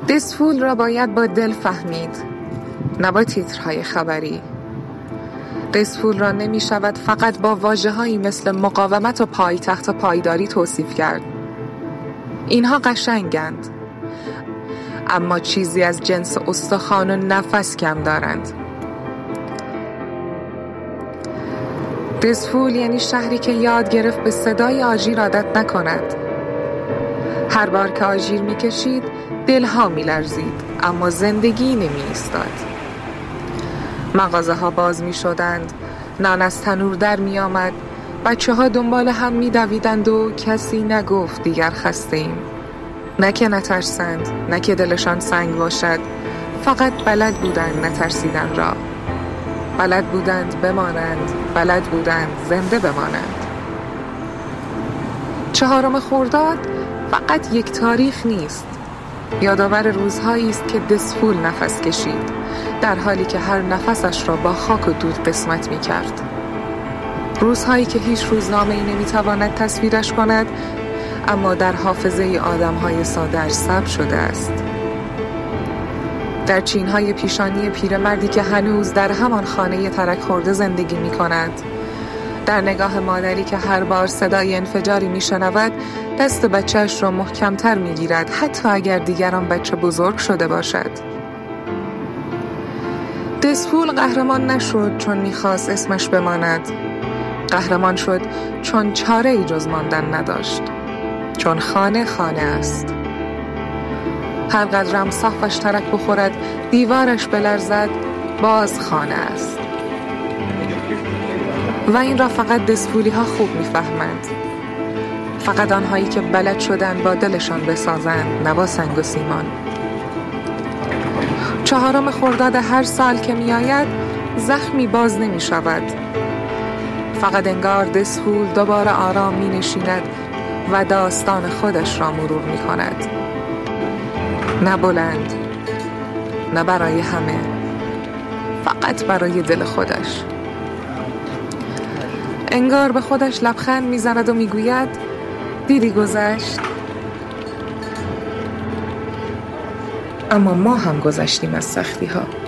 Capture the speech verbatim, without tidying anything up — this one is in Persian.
دسفول را باید با دل فهمید، نه با تیترهای خبری. دسفول را نمی شود فقط با واژه‌هایی مثل مقاومت و پایتخت و پایداری توصیف کرد. اینها قشنگند، اما چیزی از جنس استخوان و نفس کم دارند. دسفول یعنی شهری که یاد گرفت به صدای آژیر عادت نکند. هر بار که آژیر می کشید دلها می لرزید، اما زندگی نمی ایستاد. مغازه ها باز می شدند، نان از تنور در می آمد، بچه ها دنبال هم می دویدند و کسی نگفت دیگر خسته ایم. نه که نترسند، نه که دلشان سنگ باشد، فقط بلد بودند نترسیدن را. بلد بودند بمانند، بلد بودند زنده بمانند. چهارم خرداد فقط یک تاریخ نیست، یادآور روزهایی است که دسفول نفس کشید، در حالی که هر نفسش را با خاک و دود قسمت می کرد. روزهایی که هیچ روزنامه‌ای نمی‌تواند تصویرش کند، اما در حافظه آدم‌های ساده‌اش ثبت شده است. در چین‌های پیشانی پیرمردی که هنوز در همان خانه ترک خورده زندگی می‌کند، در نگاه مادری که هر بار صدای انفجاری می‌شنود دست بچه‌اش را محکم‌تر می‌گیرد، حتی اگر دیگر آن بچه بزرگ شده باشد. دسفول قهرمان نشد چون می‌خواست اسمش بماند. قهرمان شد چون چاره‌ای جز ماندن نداشت، چون خانه خانه است. هر قدرم سقفش ترک بخورد، دیوارش بلرزد، باز خانه است. و این را فقط دسفولی ها خوب میفهمند. فقط آنهایی که بلد شدن با دلشان بسازند، نه با سنگ و سیمان. چهارم خرداد هر سال که می آید زخمی باز نمی شود. فقط انگار دسفول دوباره آرام می نشیند و داستان خودش را مرور می کند. نه بلند، نه برای همه، فقط برای دل خودش. انگار به خودش لبخند می زند و می گوید دیدی گذشت، اما ما هم گذشتیم از سختی ها.